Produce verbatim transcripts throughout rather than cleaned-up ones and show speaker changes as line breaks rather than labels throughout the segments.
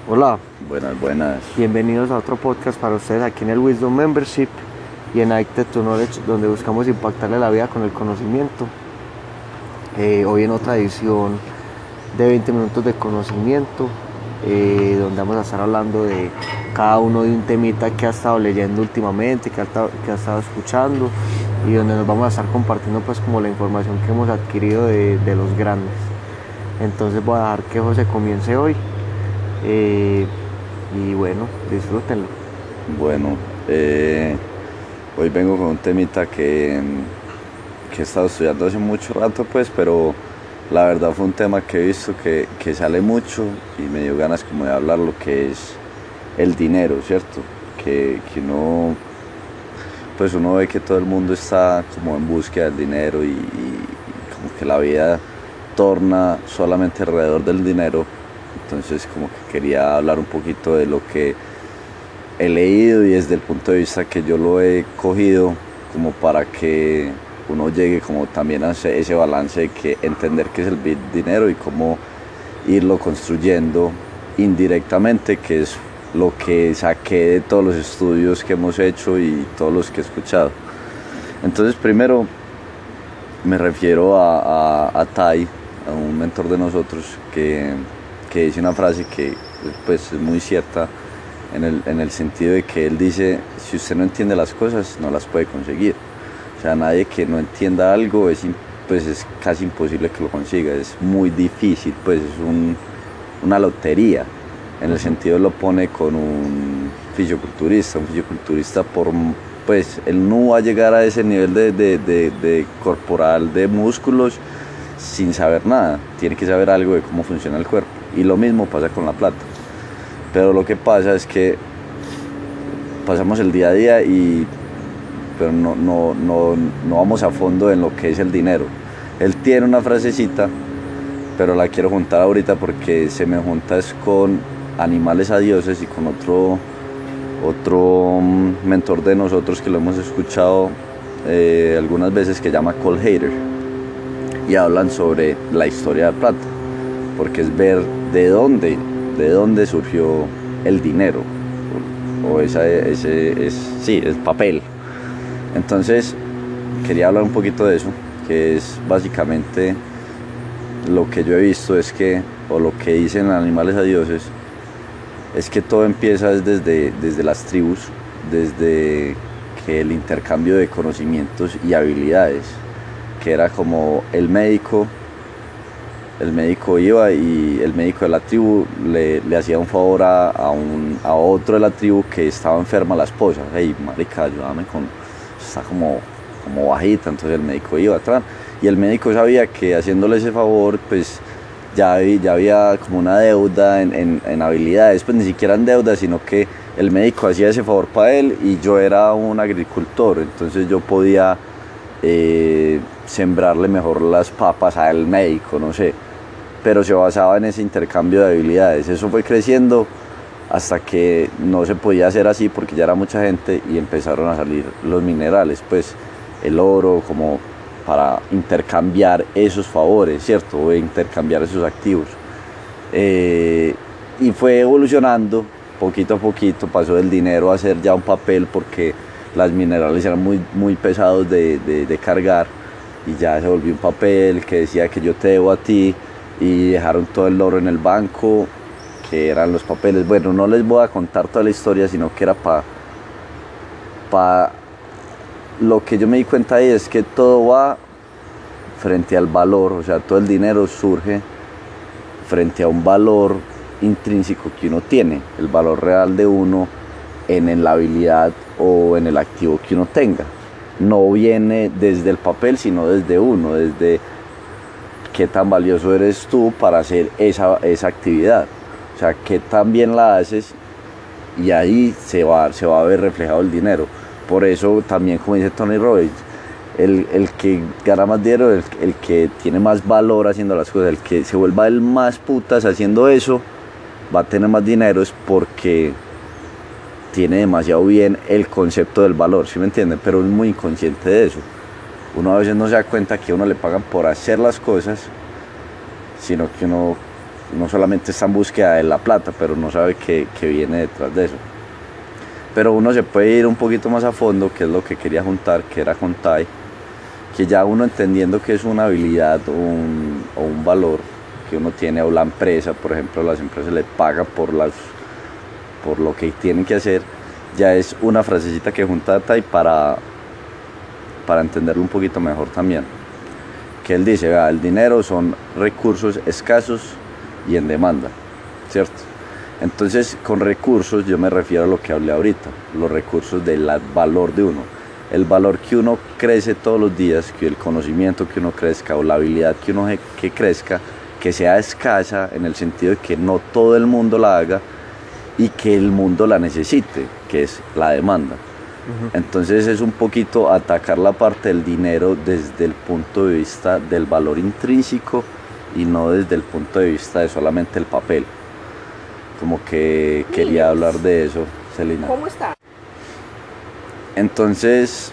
Hola,
Buenas, buenas.
bienvenidos a otro podcast para ustedes aquí en el Wisdom Membership y en Addicted to Knowledge, donde buscamos impactarle la vida con el conocimiento. Eh, hoy en otra edición de veinte minutos de conocimiento, eh, donde vamos a estar hablando de cada uno de un temita que ha estado leyendo últimamente, que ha, que ha estado escuchando, y donde nos vamos a estar compartiendo pues como la información que hemos adquirido de, de los grandes. Entonces voy a dejar que José comience hoy. Eh, y bueno, disfrútenlo.
Bueno, eh, hoy vengo con un temita que, que he estado estudiando hace mucho rato, pues, pero la verdad fue un tema que he visto que, que sale mucho y me dio ganas como de hablar lo que es el dinero, ¿cierto? Que, que uno, pues uno ve que todo el mundo está como en búsqueda del dinero y, y como que la vida torna solamente alrededor del dinero. Entonces como que quería hablar un poquito de lo que he leído y desde el punto de vista que yo lo he cogido como para que uno llegue como también a ese, ese balance de que entender qué es el dinero y cómo irlo construyendo indirectamente, que es lo que saqué de todos los estudios que hemos hecho y todos los que he escuchado. Entonces primero me refiero a, a, a Tai, a un mentor de nosotros que, que dice una frase que pues es muy cierta en el, en el sentido de que él dice, si usted no entiende las cosas, no las puede conseguir. O sea, nadie que no entienda algo es, pues es casi imposible que lo consiga, es muy difícil, pues es un, una lotería. En el sentido lo pone con un fisioculturista, un fisioculturista por, pues él no va a llegar a ese nivel de, de, de, de corporal, de músculos, sin saber nada, tiene que saber algo de cómo funciona el cuerpo. Y lo mismo pasa con la plata. Pero lo que pasa es que pasamos el día a día y pero no, no, no, no vamos a fondo en lo que es el dinero. Él tiene una frasecita, pero la quiero juntar ahorita porque se me junta es con Animales a Dioses y con otro, otro mentor de nosotros que lo hemos escuchado eh, algunas veces, que llama Cole Hader, y hablan sobre la historia de plata, porque es ver de dónde de dónde surgió el dinero, o, o esa, ese es, sí, el papel. Entonces quería hablar un poquito de eso, que es básicamente lo que yo he visto es que, o lo que dicen Animales a Dioses, es que todo empieza desde, desde las tribus, desde que el intercambio de conocimientos y habilidades, que era como el médico el médico iba y el médico de la tribu le, le hacía un favor a, a, un, a otro de la tribu que estaba enferma, la esposa. Hey, marica, ayúdame con... está como, como bajita. Entonces el médico iba atrás y el médico sabía que haciéndole ese favor, pues ya, ya había como una deuda en, en, en habilidades, pues ni siquiera en deuda, sino que el médico hacía ese favor para él y yo era un agricultor, entonces yo podía eh, sembrarle mejor las papas al médico, no sé, pero se basaba en ese intercambio de habilidades. Eso fue creciendo hasta que no se podía hacer así porque ya era mucha gente y empezaron a salir los minerales, pues el oro, como para intercambiar esos favores, ¿cierto? O intercambiar esos activos. Eh, y fue evolucionando poquito a poquito, pasó del dinero a ser ya un papel porque las minerales eran muy, muy pesados de, de, de cargar, y ya se volvió un papel que decía que yo te debo a ti, y dejaron todo el oro en el banco, que eran los papeles. Bueno, no les voy a contar toda la historia, sino que era para pa, lo que yo me di cuenta ahí es que todo va frente al valor, o sea, todo el dinero surge frente a un valor intrínseco que uno tiene, el valor real de uno en la habilidad o en el activo que uno tenga. No viene desde el papel, sino desde uno, desde qué tan valioso eres tú para hacer esa, esa actividad. O sea, qué tan bien la haces, y ahí se va, se va a ver reflejado el dinero. Por eso también, como dice Tony Robbins, el, el que gana más dinero, el, el que tiene más valor haciendo las cosas, el que se vuelva el más putas haciendo eso, va a tener más dinero, es porque tiene demasiado bien el concepto del valor, ¿sí me entienden? Pero es muy inconsciente de eso. Uno a veces no se da cuenta que a uno le pagan por hacer las cosas, sino que uno no solamente está en búsqueda de la plata, pero no sabe qué, qué viene detrás de eso. Pero uno se puede ir un poquito más a fondo, que es lo que quería juntar, que era con Tai, que ya uno entendiendo que es una habilidad o un, o un valor que uno tiene, o la empresa, por ejemplo, las empresas le pagan por, las, por lo que tienen que hacer, ya es una frasecita que junta Tai para, para entenderlo un poquito mejor también. Que él dice, vea, el dinero son recursos escasos y en demanda, ¿cierto? Entonces, con recursos yo me refiero a lo que hablé ahorita, los recursos del valor de uno. El valor que uno crece todos los días, que el conocimiento que uno crezca o la habilidad que uno que crezca, que sea escasa en el sentido de que no todo el mundo la haga y que el mundo la necesite, que es la demanda. Uh-huh. Entonces es un poquito atacar la parte del dinero desde el punto de vista del valor intrínseco y no desde el punto de vista de solamente el papel. Como que quería hablar de eso, Celina.
¿Cómo está?
Entonces,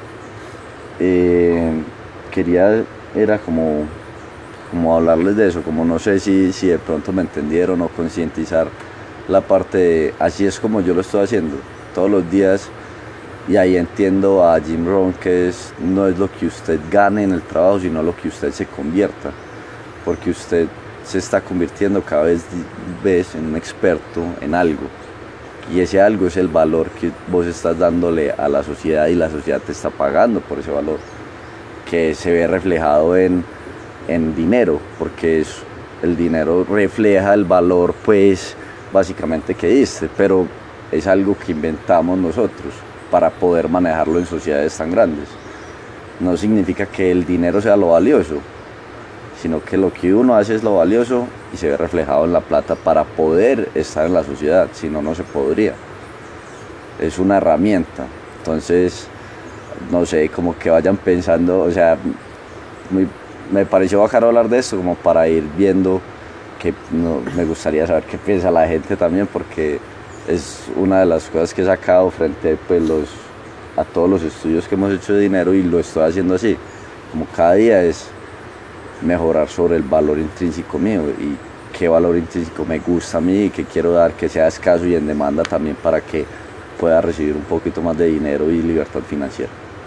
eh, quería, era como, como hablarles de eso, como no sé si, si de pronto me entendieron o concientizar la parte de, así es como yo lo estoy haciendo, todos los días, y ahí entiendo a Jim Rohn que es, no es lo que usted gane en el trabajo, sino lo que usted se convierta, porque usted se está convirtiendo cada vez, vez en un experto en algo. Y ese algo es el valor que vos estás dándole a la sociedad y la sociedad te está pagando por ese valor, que se ve reflejado en, en dinero, porque es, el dinero refleja el valor, pues, básicamente que diste, pero es algo que inventamos nosotros para poder manejarlo en sociedades tan grandes. No significa que el dinero sea lo valioso, sino que lo que uno hace es lo valioso y se ve reflejado en la plata para poder estar en la sociedad, si no, no se podría. Es una herramienta, entonces, no sé, como que vayan pensando, o sea, muy, me pareció bacano hablar de esto, como para ir viendo, que no, me gustaría saber qué piensa la gente también, porque es una de las cosas que he sacado frente pues, los, a todos los estudios que hemos hecho de dinero, y lo estoy haciendo así, como cada día es mejorar sobre el valor intrínseco mío y qué valor intrínseco me gusta a mí y qué quiero dar, que sea escaso y en demanda también, para que pueda recibir un poquito más de dinero y libertad financiera.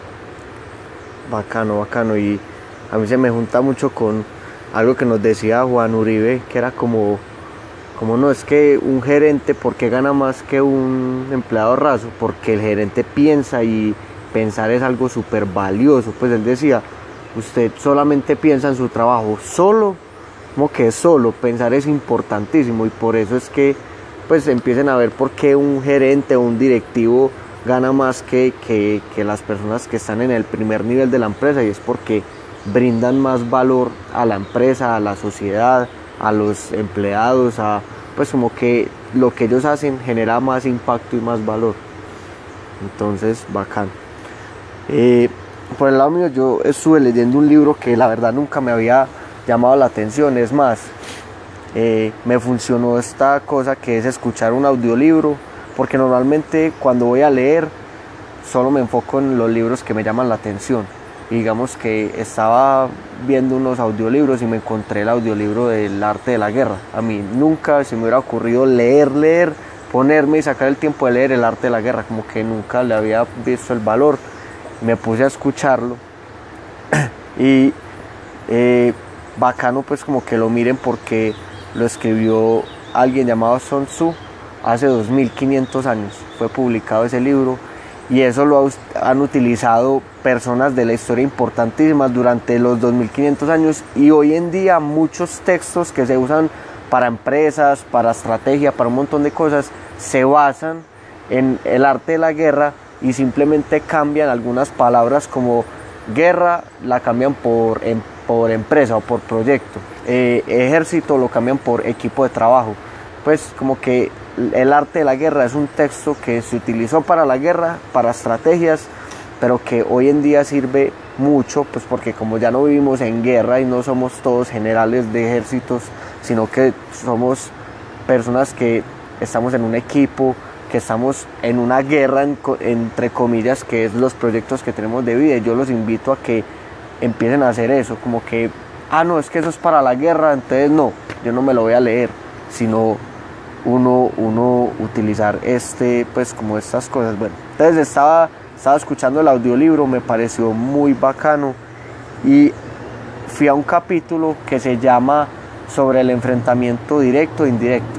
Bacano, bacano, y a mí se me junta mucho con algo que nos decía Juan Uribe, que era como, como no es que un gerente, ¿por qué gana más que un empleado raso? Porque el gerente piensa, y pensar es algo súper valioso. Pues él decía, usted solamente piensa en su trabajo, solo, como que solo, pensar es importantísimo, y por eso es que pues empiecen a ver por qué un gerente o un directivo gana más que, que, que las personas que están en el primer nivel de la empresa, y es porque brindan más valor a la empresa, a la sociedad, a los empleados, a, pues como que lo que ellos hacen genera más impacto y más valor. Entonces, bacán. Eh, por el lado mío, yo estuve leyendo un libro que la verdad nunca me había llamado la atención. Es más, eh, me funcionó esta cosa que es escuchar un audiolibro, porque normalmente cuando voy a leer solo me enfoco en los libros que me llaman la atención. Y digamos que estaba viendo unos audiolibros y me encontré el audiolibro del arte de la guerra. A mí nunca se me hubiera ocurrido leer, leer, ponerme y sacar el tiempo de leer el arte de la guerra, como que nunca le había visto el valor. Me puse a escucharlo y eh, bacano pues como que lo miren, porque lo escribió alguien llamado Sun Tzu hace dos mil quinientos años, fue publicado ese libro, y eso lo han utilizado personas de la historia importantísimas durante los dos mil quinientos años, y hoy en día muchos textos que se usan para empresas, para estrategia, para un montón de cosas, se basan en el arte de la guerra, y simplemente cambian algunas palabras como guerra, la cambian por, em, por empresa o por proyecto, eh, ejército lo cambian por equipo de trabajo. Pues como que el arte de la guerra es un texto que se utilizó para la guerra, para estrategias, pero que hoy en día sirve mucho, pues porque como ya no vivimos en guerra y no somos todos generales de ejércitos, sino que somos personas que estamos en un equipo, que estamos en una guerra, en, entre comillas, que es los proyectos que tenemos de vida. Y yo los invito a que empiecen a hacer eso, como que ah, no, es que eso es para la guerra, entonces no, yo no me lo voy a leer, sino uno, uno utilizar este, pues como estas cosas. Bueno, entonces estaba, estaba escuchando el audiolibro, me pareció muy bacano y fui a un capítulo que se llama sobre el enfrentamiento directo e indirecto.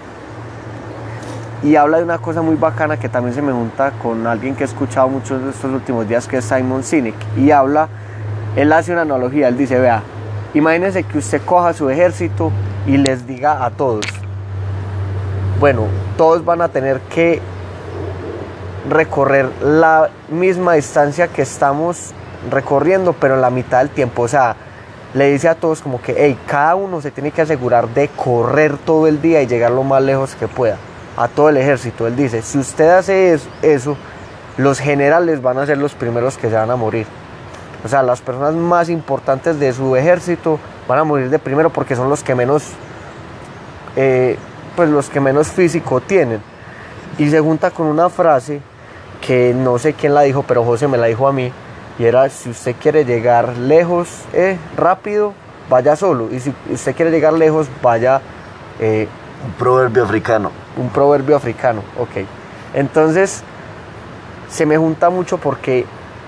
Y habla de una cosa muy bacana que también se me junta con alguien que he escuchado muchos de estos últimos días, que es Simon Sinek. Y habla, él hace una analogía, él dice, vea, imagínense que usted coja su ejército y les diga a todos, bueno, todos van a tener que recorrer la misma distancia que estamos recorriendo, pero en la mitad del tiempo. O sea, le dice a todos como que, hey, cada uno se tiene que asegurar de correr todo el día y llegar lo más lejos que pueda. A todo el ejército, él dice, si usted hace eso, eso, los generales van a ser los primeros que se van a morir. O sea, las personas más importantes de su ejército van a morir de primero porque son los que menos, eh, pues los que menos físico tienen. Y se junta con una frase que no sé quién la dijo, pero José me la dijo a mí, y era, si usted quiere llegar lejos, eh, rápido, vaya solo, y si usted quiere llegar lejos, vaya... Eh,
un proverbio africano.
Un proverbio africano, ok. Entonces, se me junta mucho porque,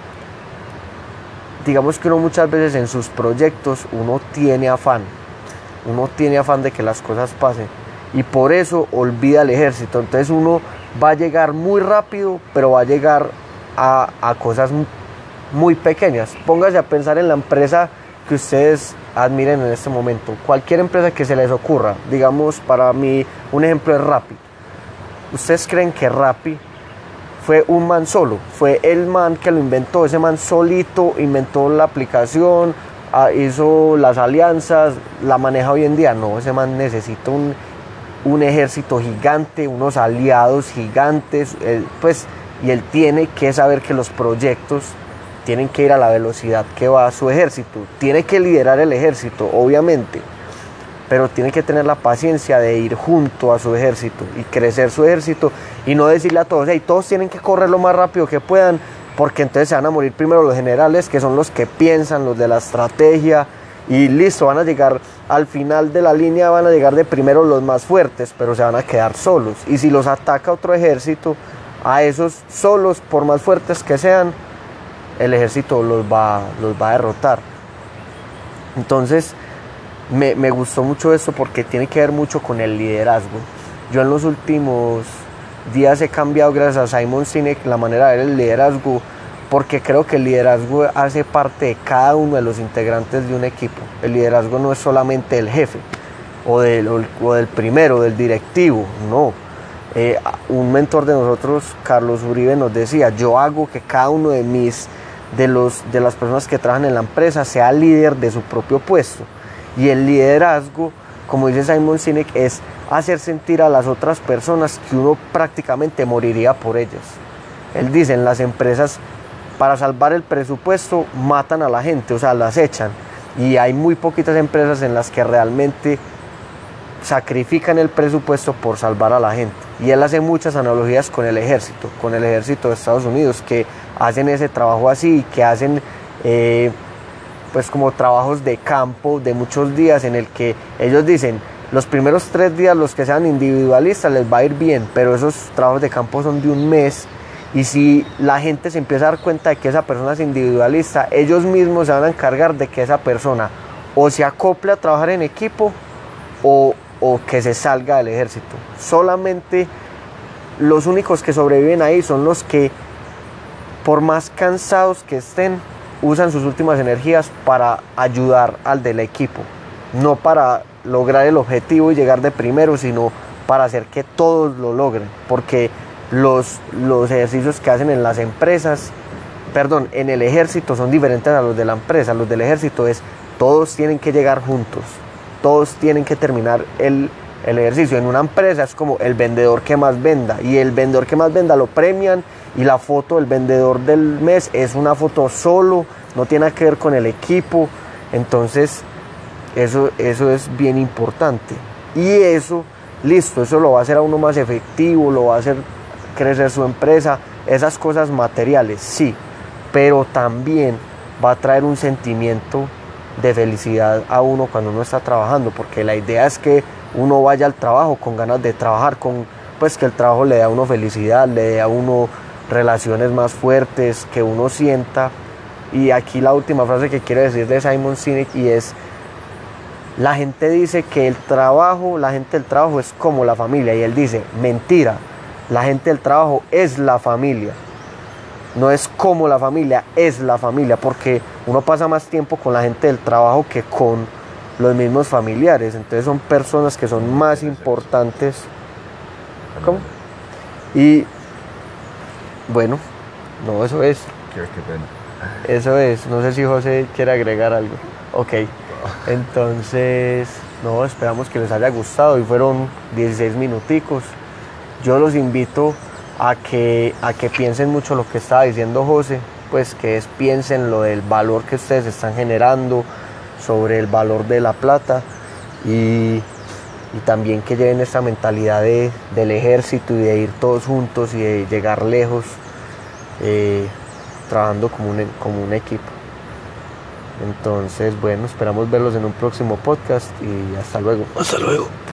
digamos que uno muchas veces en sus proyectos, uno tiene afán, uno tiene afán de que las cosas pasen, y por eso olvida el ejército. Entonces uno va a llegar muy rápido, pero va a llegar a, a cosas muy pequeñas. Póngase a pensar en la empresa que ustedes admiren en este momento, cualquier empresa que se les ocurra. Digamos, para mí un ejemplo es Rappi. ¿Ustedes creen que Rappi fue un man solo? Fue el man que lo inventó, ese man solito inventó la aplicación, hizo las alianzas, la maneja hoy en día. No, ese man necesita un, un ejército gigante, unos aliados gigantes, él, pues, y él tiene que saber que los proyectos tienen que ir a la velocidad que va su ejército. Tiene que liderar el ejército, obviamente, pero tiene que tener la paciencia de ir junto a su ejército y crecer su ejército, y no decirle a todos, hey, todos tienen que correr lo más rápido que puedan, porque entonces se van a morir primero los generales, que son los que piensan, los de la estrategia, y listo, van a llegar al final de la línea, van a llegar de primero los más fuertes, pero se van a quedar solos. Y si los ataca otro ejército, a esos solos, por más fuertes que sean, el ejército los va, los va a derrotar. Entonces me, me gustó mucho esto porque tiene que ver mucho con el liderazgo. Yo en los últimos días he cambiado, gracias a Simon Sinek, la manera de ver el liderazgo, porque creo que el liderazgo hace parte de cada uno de los integrantes de un equipo. El liderazgo no es solamente el jefe o del, o del primero, del directivo, no. Eh, un mentor de nosotros, Carlos Uribe, nos decía, yo hago que cada uno de mis De, los, de las personas que trabajan en la empresa sea líder de su propio puesto. Y el liderazgo, como dice Simon Sinek, es hacer sentir a las otras personas que uno prácticamente moriría por ellas. Él dice, en las empresas, para salvar el presupuesto, matan a la gente, o sea, las echan. Y hay muy poquitas empresas en las que realmente sacrifican el presupuesto por salvar a la gente. Y él hace muchas analogías con el ejército, con el ejército de Estados Unidos, que hacen ese trabajo así, que hacen eh, pues como trabajos de campo de muchos días, en el que ellos dicen, los primeros tres días los que sean individualistas les va a ir bien, pero esos trabajos de campo son de un mes, y si la gente se empieza a dar cuenta de que esa persona es individualista, ellos mismos se van a encargar de que esa persona o se acople a trabajar en equipo o, o que se salga del ejército. Solamente los únicos que sobreviven ahí son los que, por más cansados que estén, usan sus últimas energías para ayudar al del equipo, no para lograr el objetivo y llegar de primero, sino para hacer que todos lo logren, porque los, los ejercicios que hacen en las empresas, perdón, en el ejército son diferentes a los de la empresa. Los del ejército es, todos tienen que llegar juntos, todos tienen que terminar el, el ejercicio. En una empresa es como el vendedor que más venda, y el vendedor que más venda lo premian, y la foto del vendedor del mes es una foto solo, no tiene nada que ver con el equipo. Entonces eso, eso es bien importante, y eso, listo, eso lo va a hacer a uno más efectivo, lo va a hacer crecer su empresa, esas cosas materiales, sí, pero también va a traer un sentimiento de felicidad a uno cuando uno está trabajando, porque la idea es que uno vaya al trabajo con ganas de trabajar, con, pues que el trabajo le dé a uno felicidad, le dé a uno relaciones más fuertes, que uno sienta. Y aquí la última frase que quiero decir de Simon Sinek, y es: la gente dice que el trabajo, la gente del trabajo es como la familia, y él dice, mentira, la gente del trabajo es la familia. No es como la familia, es la familia, porque uno pasa más tiempo con la gente del trabajo que con los mismos familiares. Entonces son personas que son más importantes. ¿Cómo? Y bueno, no, eso es.
Qué, qué pena.
Eso es. No sé si José quiere agregar algo. Ok. Entonces, no, esperamos que les haya gustado. Y fueron dieciséis minuticos. Yo los invito a que, a que piensen mucho lo que estaba diciendo José, pues que es piensen lo del valor que ustedes están generando, sobre el valor de la plata, y, y también que lleven esta mentalidad de, del ejército y de ir todos juntos y de llegar lejos, eh, trabajando como un, como un equipo. Entonces, bueno, esperamos verlos en un próximo podcast y hasta luego.
Hasta luego.